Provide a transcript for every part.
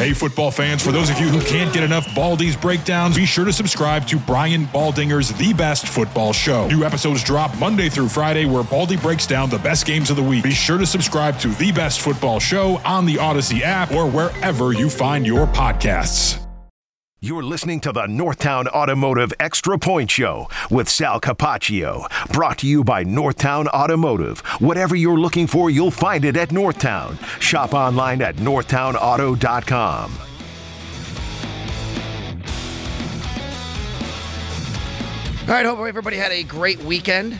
Hey, football fans, for those of you who can't get enough Baldy's breakdowns, be sure to subscribe to Brian Baldinger's The Best Football Show. New episodes drop Monday through Friday where Baldy breaks down the best games of the week. Be sure to subscribe to The Best Football Show on the Odyssey app or wherever you find your podcasts. You're listening to the Northtown Automotive Extra Point Show with Sal Capaccio. Brought to you by Northtown Automotive. Whatever you're looking for, you'll find it at Northtown. Shop online at northtownauto.com. All right, hope everybody had a great weekend.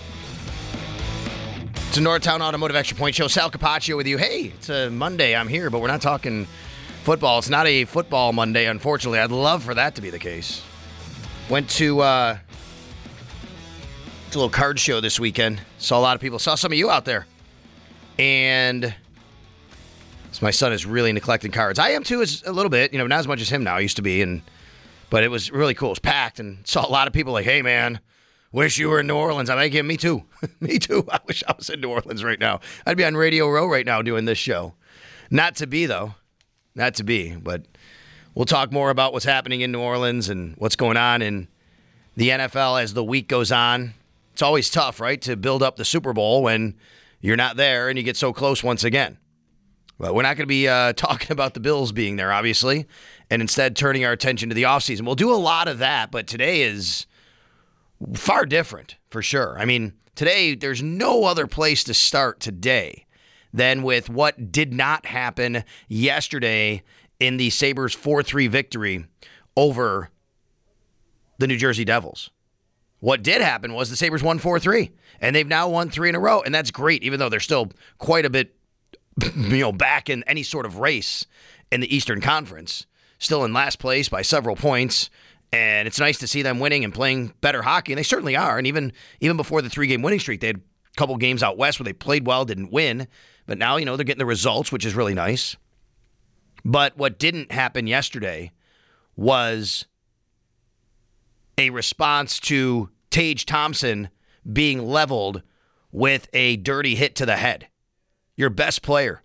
It's a Northtown Automotive Extra Point Show. Sal Capaccio with you. Hey, it's a Monday. I'm here, but we're not talking football. It's not a football Monday, unfortunately. I'd love for that to be the case. Went to a little card show this weekend. Saw a lot of people. Saw some of you out there. And my son is really into collecting cards. I am too, a little bit. Not as much as him now. I used to be. But it was really cool. It was packed and saw a lot of people like, hey, man, wish you were in New Orleans. I'm like, yeah, me too. Me too. I wish I was in New Orleans right now. I'd be on Radio Row right now doing this show. Not to be, though. Not to be, but we'll talk more about what's happening in New Orleans and what's going on in the NFL as the week goes on. It's always tough, right, to build up the Super Bowl when you're not there and you get so close once again. But we're not going to be talking about the Bills being there, obviously, and instead turning our attention to the offseason. We'll do a lot of that, but today is far different, for sure. I mean, today there's no other place to start today than with what did not happen yesterday in the Sabres 4-3 victory over the New Jersey Devils. What did happen was the Sabres won 4-3, and they've now won 3 in a row, and that's great, even though they're still quite a bit back in any sort of race in the Eastern Conference. Still in last place by several points, and it's nice to see them winning and playing better hockey, and they certainly are. And even before the 3-game winning streak, they had a couple games out west where they played well, didn't win. But now, they're getting the results, which is really nice. But what didn't happen yesterday was a response to Tage Thompson being leveled with a dirty hit to the head. Your best player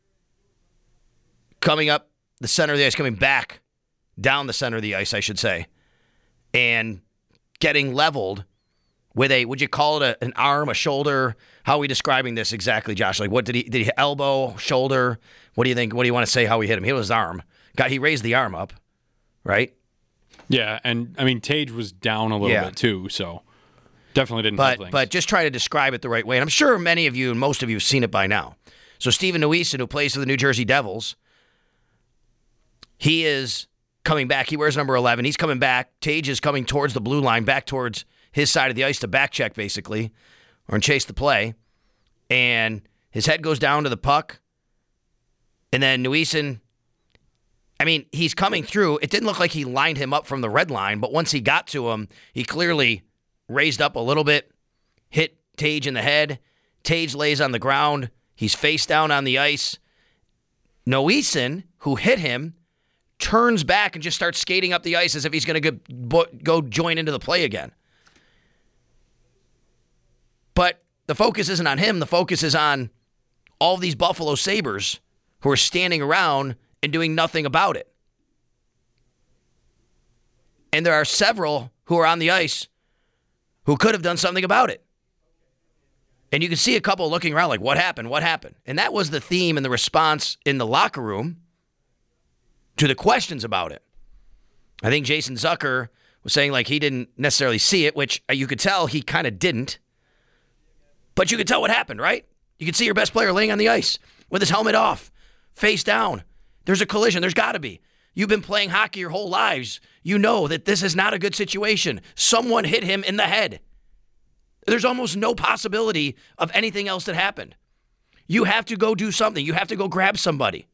coming up the center of the ice, coming back down the center of the ice, I should say, and getting leveled with a, would you call it an arm, a shoulder? How are we describing this exactly, Josh? Like, what did he elbow, shoulder? What do you think? What do you want to say how he hit him? He hit his arm. He raised the arm up, right? Yeah, and I mean, Tage was down a little bit too, so definitely didn't help things. But just try to describe it the right way. And I'm sure many of you and most of you have seen it by now. So Steven Nuisin, who plays for the New Jersey Devils, he is coming back. He wears number 11. He's coming back. Tage is coming towards the blue line, back towards his side of the ice to back check, basically, or chase the play. And his head goes down to the puck. And then Nuisin, he's coming through. It didn't look like he lined him up from the red line, but once he got to him, he clearly raised up a little bit, hit Tage in the head. Tage lays on the ground. He's face down on the ice. Nuisin, who hit him, turns back and just starts skating up the ice as if he's going to go join into the play again. But the focus isn't on him. The focus is on all these Buffalo Sabres who are standing around and doing nothing about it. And there are several who are on the ice who could have done something about it. And you can see a couple looking around like, what happened? What happened? And that was the theme and the response in the locker room to the questions about it. I think Jason Zucker was saying like he didn't necessarily see it, which you could tell he kind of didn't. But you could tell what happened, right? You could see your best player laying on the ice with his helmet off, face down. There's a collision. There's got to be. You've been playing hockey your whole lives. You know that this is not a good situation. Someone hit him in the head. There's almost no possibility of anything else that happened. You have to go do something. You have to go grab somebody.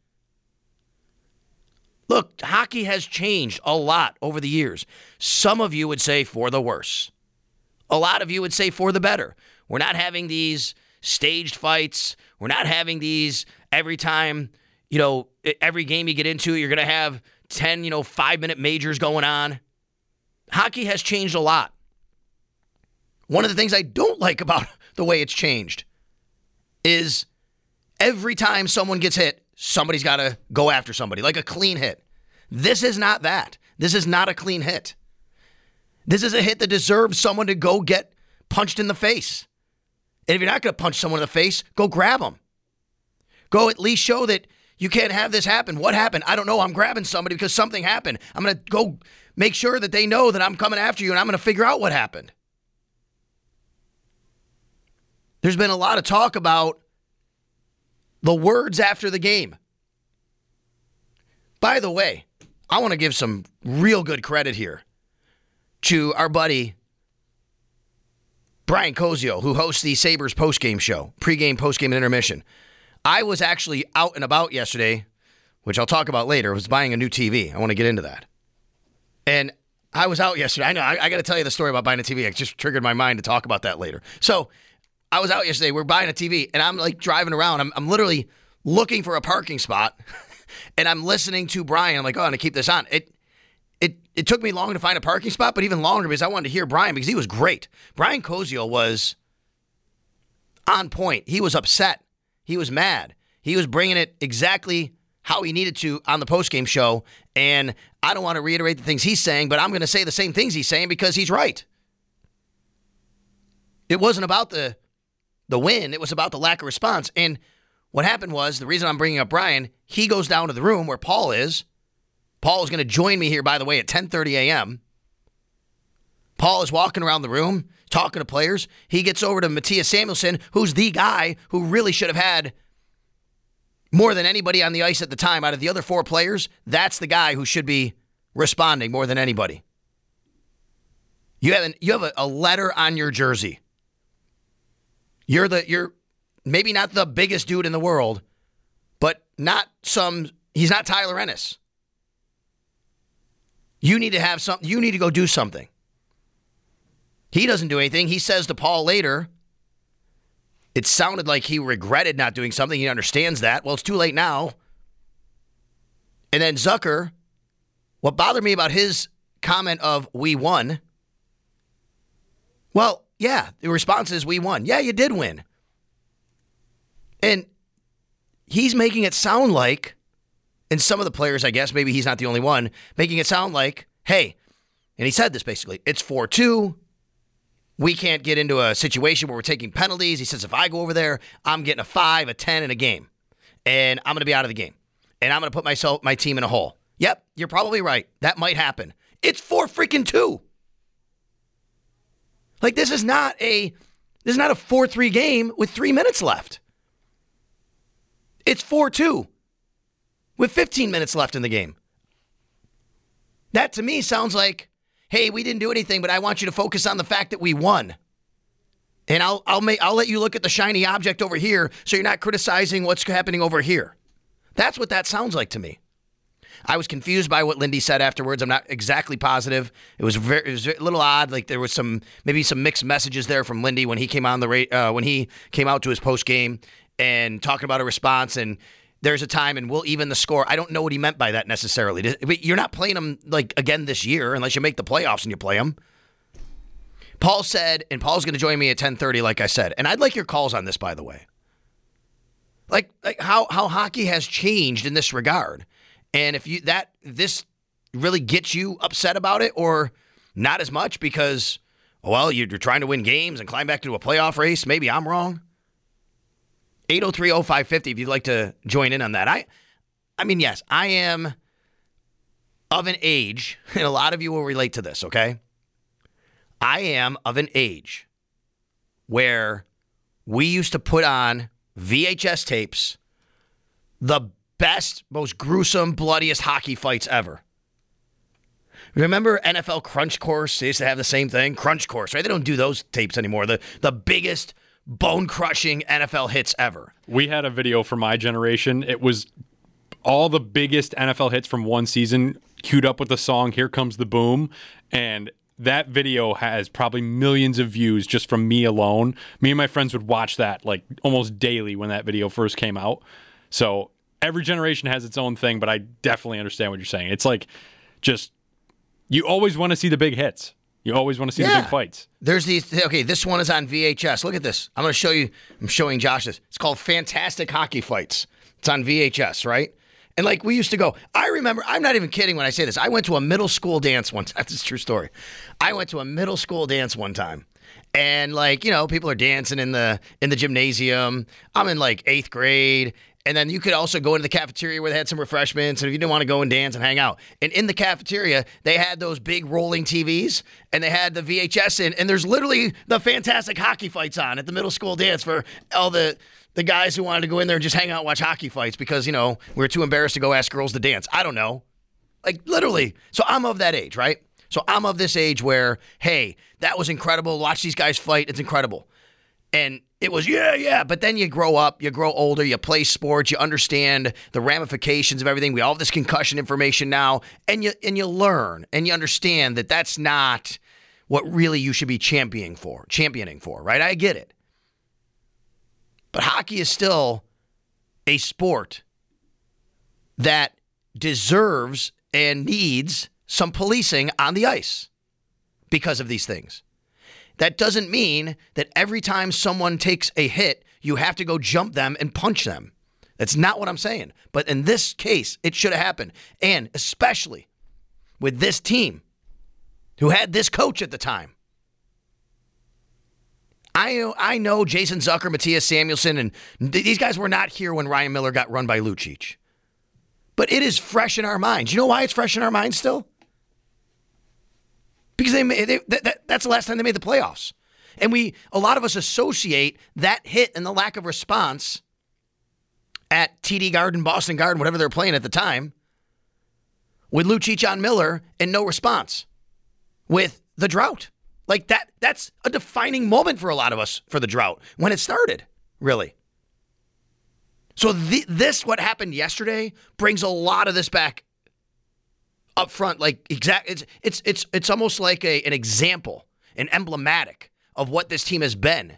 Look, hockey has changed a lot over the years. Some of you would say for the worse. A lot of you would say for the better. We're not having these staged fights. We're not having these every time, every game you get into, you're going to have 10, 5-minute majors going on. Hockey has changed a lot. One of the things I don't like about the way it's changed is every time someone gets hit, somebody's got to go after somebody, like a clean hit. This is not that. This is not a clean hit. This is a hit that deserves someone to go get punched in the face. And if you're not going to punch someone in the face, go grab them. Go at least show that you can't have this happen. What happened? I don't know. I'm grabbing somebody because something happened. I'm going to go make sure that they know that I'm coming after you and I'm going to figure out what happened. There's been a lot of talk about the words after the game. By the way, I want to give some real good credit here to our buddy Brian Cozio, who hosts the Sabres postgame show, pregame, postgame, and intermission. I was actually out and about yesterday, which I'll talk about later. I was buying a new TV. I want to get into that. And I was out yesterday. I know, I got to tell you the story about buying a TV. It just triggered my mind to talk about that later. So I was out yesterday. We're buying a TV, and I'm like driving around. I'm literally looking for a parking spot, and I'm listening to Brian. I'm like, oh, I'm going to keep this on. It took me long to find a parking spot, but even longer because I wanted to hear Brian because he was great. Brian Cozio was on point. He was upset. He was mad. He was bringing it exactly how he needed to on the postgame show, and I don't want to reiterate the things he's saying, but I'm going to say the same things he's saying because he's right. It wasn't about the win. It was about the lack of response. And what happened was, the reason I'm bringing up Brian, he goes down to the room where Paul is. Paul is going to join me here, by the way, at 10:30 a.m. Paul is walking around the room, talking to players. He gets over to Matthias Samuelsson, who's the guy who really should have had more than anybody on the ice at the time. Out of the other four players, that's the guy who should be responding more than anybody. You have a letter on your jersey. You're maybe not the biggest dude in the world, but he's not Tyler Ennis. You need to have something. You need to go do something. He doesn't do anything. He says to Paul later, it sounded like he regretted not doing something. He understands that. Well, it's too late now. And then Zucker, what bothered me about his comment of we won, well, yeah, the response is we won. Yeah, you did win. And he's making it sound like, and some of the players, I guess, maybe he's not the only one, making it sound like, hey, and he said this basically, it's 4-2. We can't get into a situation where we're taking penalties. He says, if I go over there, I'm getting a 5, a 10 in a game. And I'm going to be out of the game. And I'm going to put my team in a hole. Yep, you're probably right. That might happen. It's 4-2. Like, this is not a 4-3 game with 3 minutes left. It's 4-2 with 15 minutes left in the game. That to me sounds like, hey, we didn't do anything, but I want you to focus on the fact that we won. And I'll let you look at the shiny object over here so you're not criticizing what's happening over here. That's what that sounds like to me. I was confused by what Lindy said afterwards. I'm not exactly positive. It was a little odd. Like there was maybe some mixed messages there from Lindy when he came on when he came out to his post game and talking about a response and there's a time and we'll even the score. I don't know what he meant by that necessarily. You're not playing them like again this year unless you make the playoffs and you play them. Paul said, and Paul's going to join me at 10:30, like I said. And I'd like your calls on this, by the way. Like how hockey has changed in this regard. And if this really gets you upset about it or not as much because, well, you're trying to win games and climb back to a playoff race. Maybe I'm wrong. 803-0550 if you'd like to join in on that. I mean, yes, I am of an age, and a lot of you will relate to this, okay? I am of an age where we used to put on VHS tapes the best, most gruesome, bloodiest hockey fights ever. Remember NFL Crunch Course? They used to have the same thing. Crunch Course, right? They don't do those tapes anymore. The biggest bone-crushing NFL hits ever. We had a video for my generation. It was all the biggest NFL hits from one season queued up with the song Here Comes the Boom. And that video has probably millions of views just from me alone. Me and my friends would watch that like almost daily when that video first came out. So every generation has its own thing, but I definitely understand what you're saying. It's like just you always want to see the big hits. You always want to see the big fights. There's these. Okay, this one is on VHS. Look at this. I'm going to show you. I'm showing Josh this. It's called Fantastic Hockey Fights. It's on VHS, right? And like we used to go, I remember, I'm not even kidding when I say this. I went to a middle school dance one time. That's a true story. I went to a middle school dance one time. And like, you know, people are dancing in the gymnasium. I'm in like 8th grade. And then you could also go into the cafeteria where they had some refreshments. And if you didn't want to go and dance and hang out. And in the cafeteria, they had those big rolling TVs. And they had the VHS in. And there's literally the fantastic hockey fights on at the middle school dance for all the guys who wanted to go in there and just hang out and watch hockey fights because, you know, we were too embarrassed to go ask girls to dance. I don't know. Like, literally. So I'm of that age, right? So I'm of this age where, hey, that was incredible. Watch these guys fight. It's incredible. And it was, yeah. But then you grow up, you grow older, you play sports, you understand the ramifications of everything. We all have this concussion information now. And you learn and you understand that that's not what really you should be championing for, right? I get it. But hockey is still a sport that deserves and needs some policing on the ice because of these things. That doesn't mean that every time someone takes a hit, you have to go jump them and punch them. That's not what I'm saying. But in this case, it should have happened. And especially with this team who had this coach at the time. I know Jason Zucker, Matthias Samuelsson, and these guys were not here when Ryan Miller got run by Lucic. But it is fresh in our minds. You know why it's fresh in our minds still? Because that's the last time they made the playoffs. And a lot of us associate that hit and the lack of response at TD Garden, Boston Garden, whatever they're playing at the time, with Lucic on Miller and no response with the drought. Like that's a defining moment for a lot of us for the drought when it started, really. So what happened yesterday brings a lot of this back up front. Like it's almost like an example, an emblematic of what this team has been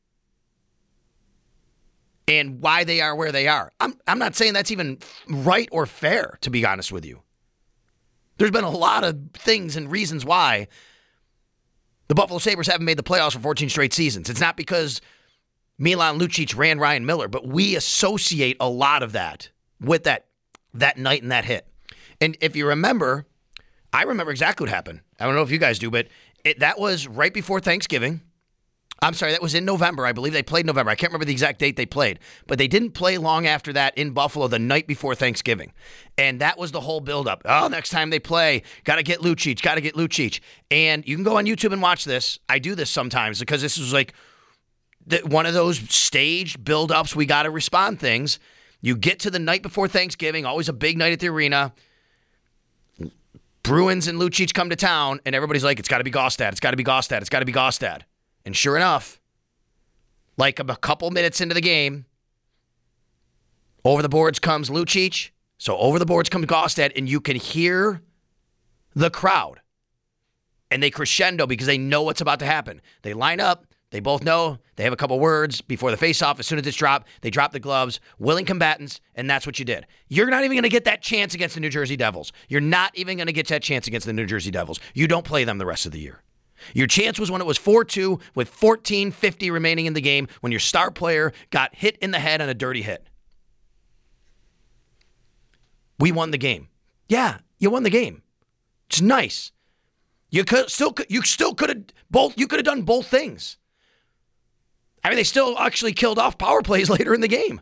and why they are where they are. I'm not saying that's even right or fair, to be honest with you. There's been a lot of things and reasons why the Buffalo Sabres haven't made the playoffs for 14 straight seasons. It's not because Milan Lucic ran Ryan Miller, but we associate a lot of that with that night and that hit. And if you remember, I remember exactly what happened. I don't know if you guys do, but that was right before Thanksgiving. I'm sorry, that was in November. I believe they played November. I can't remember the exact date they played, but they didn't play long after that in Buffalo the night before Thanksgiving. And that was the whole buildup. Oh, next time they play, got to get Lucic. And you can go on YouTube and watch this. I do this sometimes because this is like one of those staged buildups. We got to respond things. You get to the night before Thanksgiving, always a big night at the arena. Bruins and Lucic come to town, and everybody's like, it's got to be Gaustad. It's got to be Gaustad. It's got to be Gaustad. And sure enough, like a couple minutes into the game, over the boards comes Lucic. So over the boards comes Gaustad, and you can hear the crowd. And they crescendo because they know what's about to happen. They line up. They both know. They have a couple words before the face-off. As soon as it's dropped, they drop the gloves. Willing combatants, and that's what you did. You're not even going to get that chance against the New Jersey Devils. You're not even going to get that chance against the New Jersey Devils. You don't play them the rest of the year. Your chance was when it was 4-2 with 14:50 remaining in the game when your star player got hit in the head on a dirty hit. We won the game. Yeah, you won the game. It's nice. You could have done both things. I mean, they still actually killed off power plays later in the game.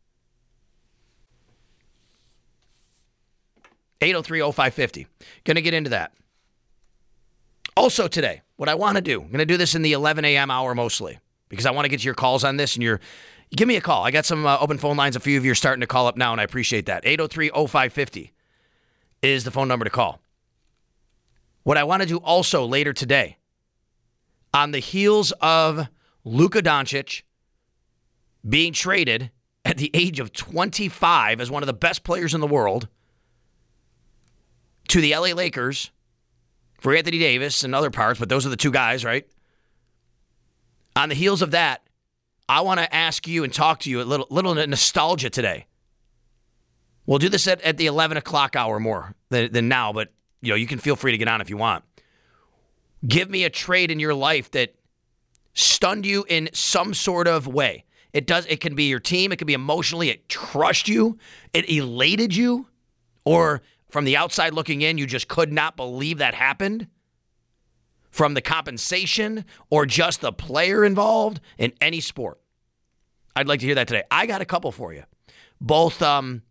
803-0550. Going to get into that. Also today, what I want to do, I'm going to do this in the 11 a.m. hour mostly, because I want to get to your calls on this, and you give me a call. I got some open phone lines. A few of you are starting to call up now, and I appreciate that. 803-0550 is the phone number to call. What I want to do also later today, on the heels of Luka Doncic being traded at the age of 25 as one of the best players in the world to the LA Lakers for Anthony Davis and other parts, but those are the two guys, right? On the heels of that, I want to ask you and talk to you a little nostalgia today. We'll do this at the 11 o'clock hour more than now, but you can feel free to get on if you want. Give me a trade in your life that stunned you in some sort of way. It can be your team. It can be emotionally. It crushed you. It elated you. Or from the outside looking in, you just could not believe that happened. From the compensation or just the player involved in any sport. I'd like to hear that today. I got a couple for you. Both, for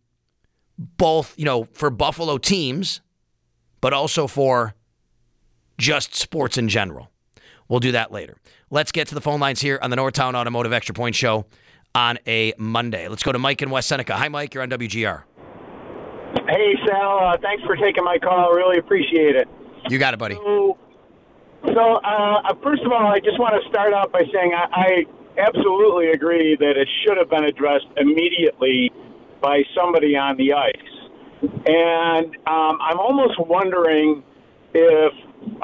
Buffalo teams, but also for just sports in general. We'll do that later. Let's get to the phone lines here on the Northtown Automotive Extra Point Show on a Monday. Let's go to Mike in West Seneca. Hi, Mike. You're on WGR. Hey, Sal. Thanks for taking my call. Really appreciate it. You got it, buddy. So first of all, I just want to start out by saying I absolutely agree that it should have been addressed immediately by somebody on the ice. And I'm almost wondering if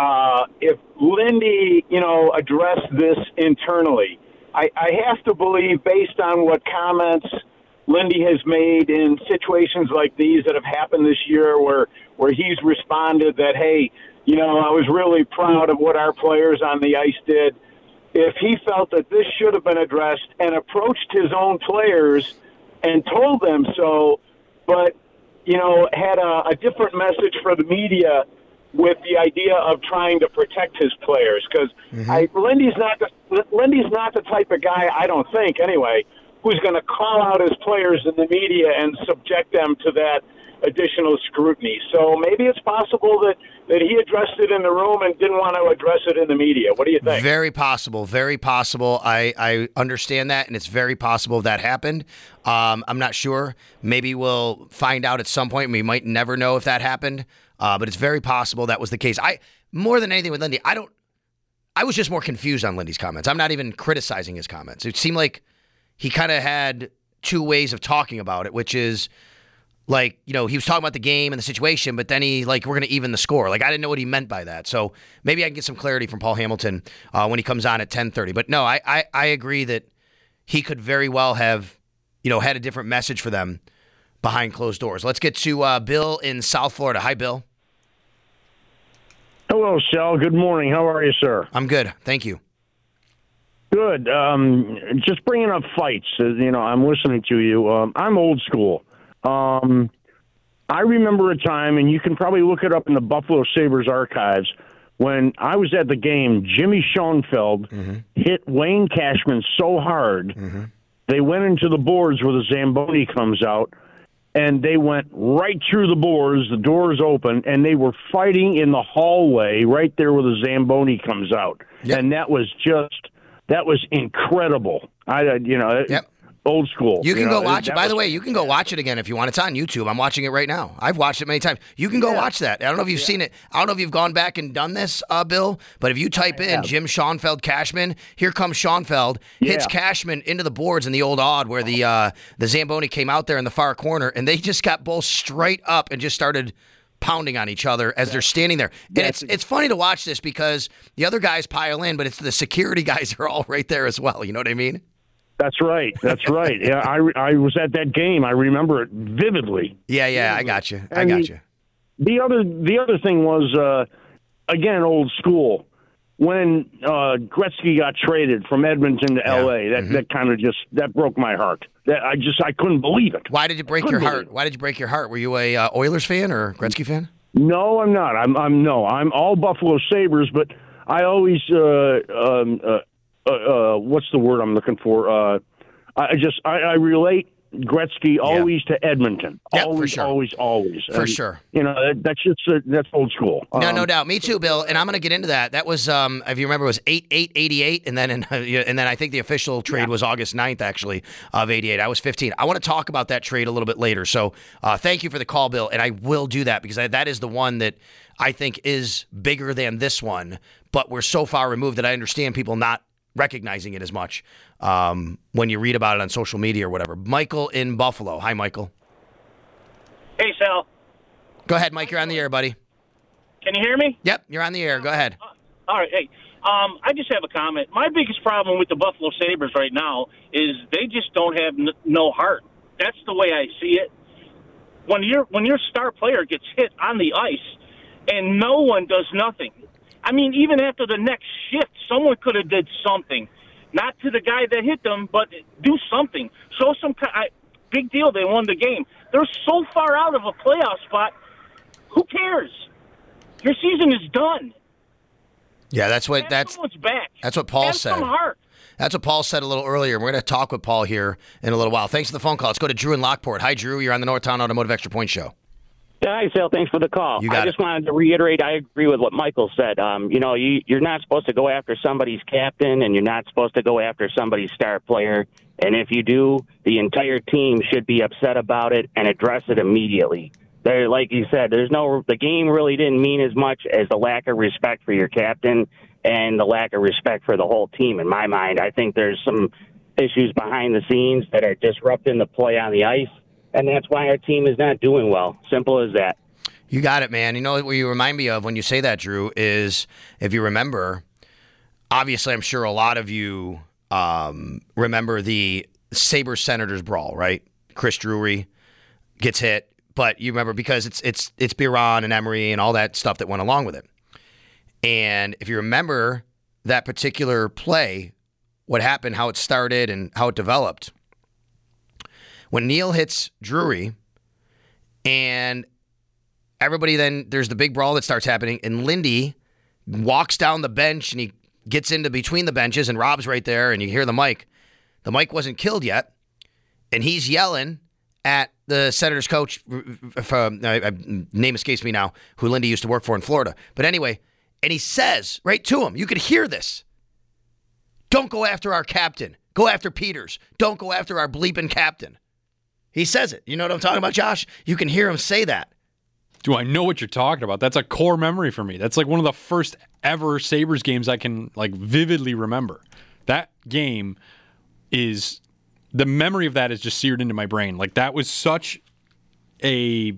Lindy, addressed this internally. I have to believe, based on what comments Lindy has made in situations like these that have happened this year where he's responded that, hey, I was really proud of what our players on the ice did. If he felt that this should have been addressed and approached his own players and told them so, but, had a different message for the media with the idea of trying to protect his players. Because Lindy's not the type of guy, I don't think anyway, who's going to call out his players in the media and subject them to that additional scrutiny. So maybe it's possible that he addressed it in the room and didn't want to address it in the media. What do you think? Very possible. Very possible. I understand that, and it's very possible that happened. I'm not sure. Maybe we'll find out at some point. We might never know if that happened, but it's very possible that was the case. More than anything with Lindy, I was just more confused on Lindy's comments. I'm not even criticizing his comments. It seemed like he kind of had two ways of talking about it, which is, like, he was talking about the game and the situation, but then we're going to even the score. Like, I didn't know what he meant by that. So maybe I can get some clarity from Paul Hamilton when he comes on at 10:30. But no, I agree that he could very well have, had a different message for them behind closed doors. Let's get to Bill in South Florida. Hi, Bill. Hello, Sal. Good morning. How are you, sir? I'm good. Thank you. Good. Just bringing up fights. I'm listening to you. I'm old school. I remember a time, and you can probably look it up in the Buffalo Sabres archives, when I was at the game, Jimmy Schoenfeld hit Wayne Cashman so hard, they went into the boards where the Zamboni comes out, and they went right through the boards, the doors open, and they were fighting in the hallway right there where the Zamboni comes out. Yep. And that was incredible. Old school. You can go watch it. By the way, you can go watch it again if you want. It's on YouTube. I'm watching it right now. I've watched it many times. You can go watch that. I don't know if you've seen it. I don't know if you've gone back and done this, Bill, but if you type in Jim Schoenfeld Cashman, here comes Schoenfeld, hits Cashman into the boards in the old odd where the Zamboni came out there in the far corner, and they just got both straight up and just started pounding on each other as they're standing there. And it's funny to watch this because the other guys pile in, but it's the security guys are all right there as well. You know what I mean? That's right. Yeah, I was at that game. I remember it vividly. Yeah, I got you. The other thing was, again, old school. When Gretzky got traded from Edmonton to L.A., that kind of that broke my heart. I couldn't believe it. Why did it break your heart? Why did you break your heart? Were you a Oilers fan or Gretzky fan? No, I'm not. I'm all Buffalo Sabres, but I always what's the word I'm looking for? I relate Gretzky always to Edmonton. Yep, always, for sure. always. For sure. That's old school. No doubt. Me too, Bill. And I'm going to get into that. That was, if you remember, it was 8/8/88, and then I think the official trade was August 9th, actually, of '88. I was 15. I want to talk about that trade a little bit later. So thank you for the call, Bill, and I will do that because that is the one that I think is bigger than this one, but we're so far removed that I understand people not recognizing it as much when you read about it on social media or whatever. Michael in Buffalo. Hi, Michael. Hey, Sal. Go ahead, Mike. You're on the air, buddy. Can you hear me? Yep, you're on the air. Go ahead. All right. Hey, I just have a comment. My biggest problem with the Buffalo Sabres right now is they just don't have no heart. That's the way I see it. When your star player gets hit on the ice and no one does nothing. I mean, even after the next shift, someone could have did something. not to the guy that hit them, but do something. Show some big deal. They won the game. They're so far out of a playoff spot. Who cares? Your season is done. Yeah, that's what Paul said. Some heart. That's what Paul said a little earlier. We're going to talk with Paul here in a little while. Thanks for the phone call. Let's go to Drew in Lockport. Hi, Drew. You're on the Northtown Automotive Extra Point Show. Hi, Sal. Thanks for the call. I just wanted to reiterate, I agree with what Michael said. You're not supposed to go after somebody's captain, and you're not supposed to go after somebody's star player. And if you do, the entire team should be upset about it and address it immediately. Like you said, the game really didn't mean as much as the lack of respect for your captain and the lack of respect for the whole team. In my mind, I think there's some issues behind the scenes that are disrupting the play on the ice. And that's why our team is not doing well. Simple as that. You got it, man. You know what you remind me of when you say that, Drew, is if you remember, obviously I'm sure a lot of you remember the Sabres-Senators brawl, right? Chris Drury gets hit, but you remember because it's Biron and Emery and all that stuff that went along with it. And if you remember that particular play, what happened, how it started, and how it developed, when Neil hits Drury, and everybody then, there's the big brawl that starts happening, and Lindy walks down the bench, and he gets into between the benches, and Rob's right there, and you hear the mic. The mic wasn't killed yet, and he's yelling at the Senators coach, name escapes me now, who Lindy used to work for in Florida. But anyway, and he says right to him, you could hear this, "Don't go after our captain. Go after Peters. Don't go after our bleeping captain." He says it. You know what I'm talking about, Josh? You can hear him say that. Do I know what you're talking about? That's a core memory for me. That's like one of the first ever Sabres games I can vividly remember. That game is, the memory of that is just seared into my brain. That was such a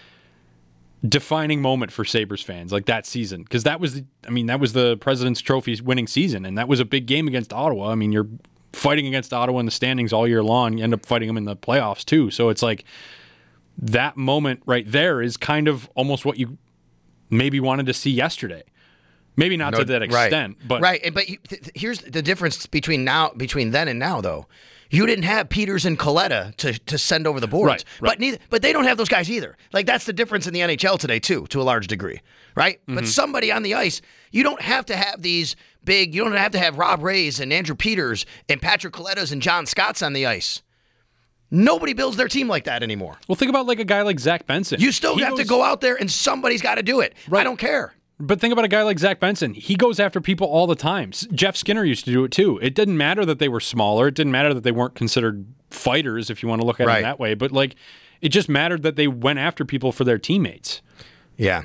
defining moment for Sabres fans, that season. Because that was the President's Trophy winning season, and that was a big game against Ottawa. I mean, you're fighting against Ottawa in the standings all year long. You end up fighting them in the playoffs too. So it's that moment right there is kind of almost what you maybe wanted to see yesterday. Maybe not to that extent, but here's the difference between then and now, though. You didn't have Peters and Coletta to send over the boards, but they don't have those guys either. That's the difference in the NHL today too, to a large degree, right? Mm-hmm. But somebody on the ice, you don't have to have these big. You don't have to have Rob Rays and Andrew Peters and Patrick Colettas and John Scotts on the ice. Nobody builds their team like that anymore. Well, think about a guy like Zach Benson. You still have to go out there, and somebody's got to do it. Right. I don't care. But think about a guy like Zach Benson. He goes after people all the time. Jeff Skinner used to do it too. It didn't matter that they were smaller. It didn't matter that they weren't considered fighters, if you want to look at it that way. But it just mattered that they went after people for their teammates. Yeah.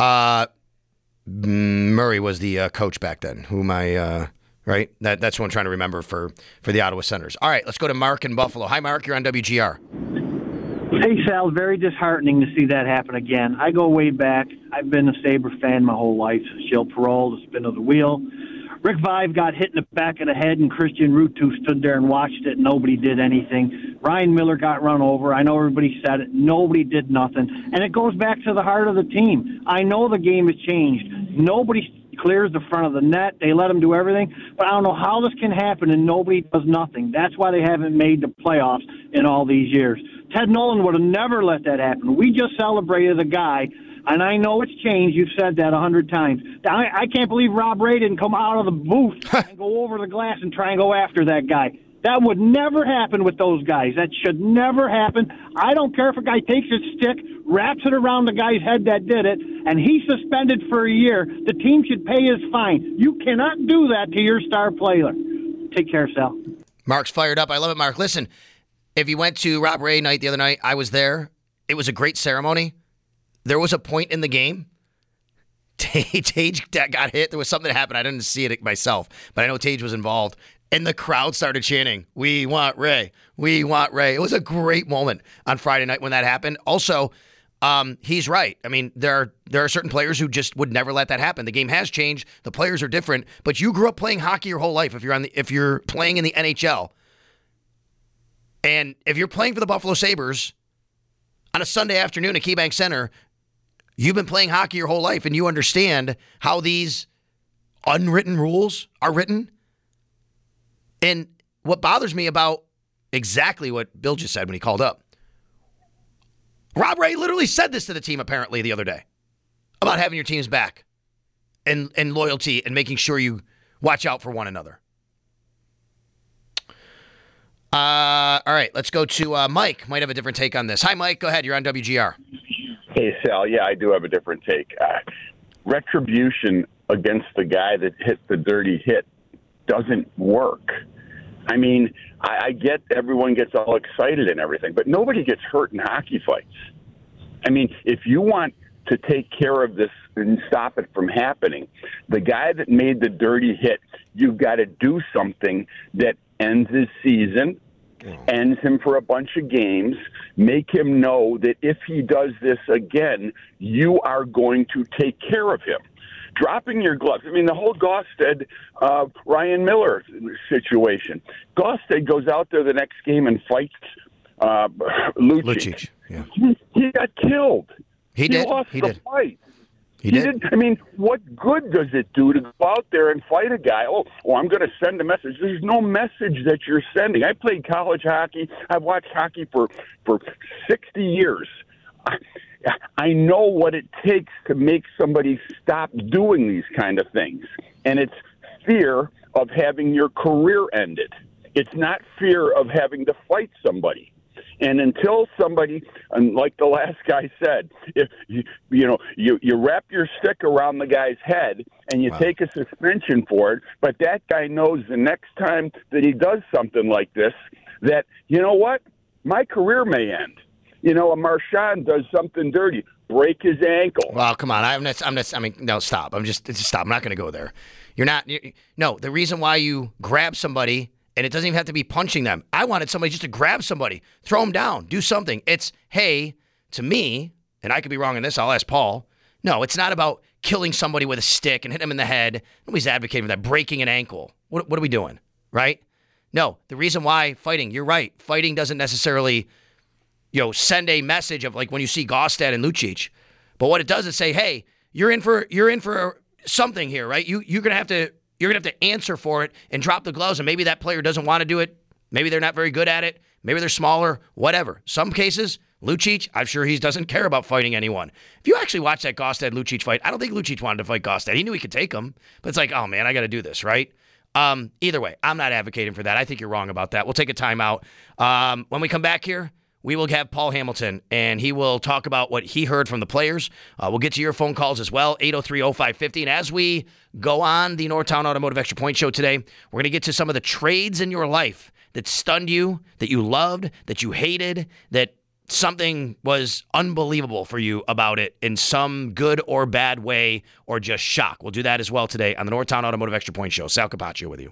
Murray was the coach back then, whom I right? That's what I'm trying to remember for the Ottawa Senators. All right, let's go to Mark in Buffalo. Hi, Mark. You're on WGR. Hey, Sal. Very disheartening to see that happen again. I go way back. I've been a Sabre fan my whole life. Gilles Perreault, the spin of the wheel. Rick Vaive got hit in the back of the head, and Christian Ruuttu stood there and watched it. Nobody did anything. Ryan Miller got run over. I know everybody said it. Nobody did nothing. And it goes back to the heart of the team. I know the game has changed. Nobody clears the front of the net. They let them do everything. But I don't know how this can happen and nobody does nothing. That's why they haven't made the playoffs in all these years. Ted Nolan would have never let that happen. We just celebrated a guy, and I know it's changed. You've said that 100 times. I can't believe Rob Ray didn't come out of the booth and go over the glass and try and go after that guy. That would never happen with those guys. That should never happen. I don't care if a guy takes his stick, wraps it around the guy's head that did it, and he's suspended for a year. The team should pay his fine. You cannot do that to your star player. Take care, Sal. Mark's fired up. I love it, Mark. Listen, if you went to Rob Ray night the other night, I was there. It was a great ceremony. There was a point in the game. Tage got hit. There was something that happened. I didn't see it myself, but I know Tage was involved. And the crowd started chanting, "We want Ray. We want Ray." It was a great moment on Friday night when that happened. Also, he's right. I mean, there are certain players who just would never let that happen. The game has changed. The players are different. But you grew up playing hockey your whole life. If you're playing in the NHL, and if you're playing for the Buffalo Sabres on a Sunday afternoon at KeyBank Center, you've been playing hockey your whole life, and you understand how these unwritten rules are written. And what bothers me about exactly what Bill just said when he called up, Rob Ray literally said this to the team apparently the other day about having your team's back and loyalty and making sure you watch out for one another. All right, let's go to Mike. Might have a different take on this. Hi, Mike. Go ahead. You're on WGR. Hey, Sal. Yeah, I do have a different take. Retribution against the guy that hit the dirty hit doesn't work. I mean, I get everyone gets all excited and everything, but nobody gets hurt in hockey fights. I mean, if you want to take care of this and stop it from happening, the guy that made the dirty hit, you've got to do something that ends his season, ends him for a bunch of games, make him know that if he does this again, you are going to take care of him. Dropping your gloves. I mean, the whole Gausted, Ryan Miller situation. Gausted goes out there the next game and fights Lucic. Yeah. He got killed. He did. Lost He the did. fight. He did. I mean, what good does it do to go out there and fight a guy? Oh, I'm going to send a message. There's no message that you're sending. I played college hockey. I've watched hockey for 60 years. I know what it takes to make somebody stop doing these kind of things. And it's fear of having your career ended. It's not fear of having to fight somebody. And until somebody, and like the last guy said, if you wrap your stick around the guy's head and you take a suspension for it, but that guy knows the next time that he does something like this, that, you know what, my career may end. You know, a Marchand does something dirty, break his ankle. Well, come on. No, stop. Stop. I'm not going to go there. No, the reason why you grab somebody, and it doesn't even have to be punching them. I wanted somebody just to grab somebody, throw them down, do something. It's, hey, to me, and I could be wrong in this, I'll ask Paul. No, it's not about killing somebody with a stick and hitting them in the head. Nobody's advocating for that. Breaking an ankle. What are we doing, right? No, the reason why fighting, you're right. Fighting doesn't necessarily, send a message of like when you see Gausted and Lucic. But what it does is say, hey, you're in for something here, right? You're gonna have to answer for it and drop the gloves. And maybe that player doesn't want to do it. Maybe they're not very good at it. Maybe they're smaller. Whatever. Some cases, Lucic, I'm sure he doesn't care about fighting anyone. If you actually watch that Gausted-Lucic fight, I don't think Lucic wanted to fight Gausted. He knew he could take him, but it's like, oh man, I got to do this, right? Either way, I'm not advocating for that. I think you're wrong about that. We'll take a timeout. When we come back here, we will have Paul Hamilton, and he will talk about what he heard from the players. We'll get to your phone calls as well, 803-0550. And as we go on the Northtown Automotive Extra Point Show today, we're going to get to some of the trades in your life that stunned you, that you loved, that you hated, that something was unbelievable for you about it in some good or bad way or just shock. We'll do that as well today on the Northtown Automotive Extra Point Show. Sal Capaccio with you.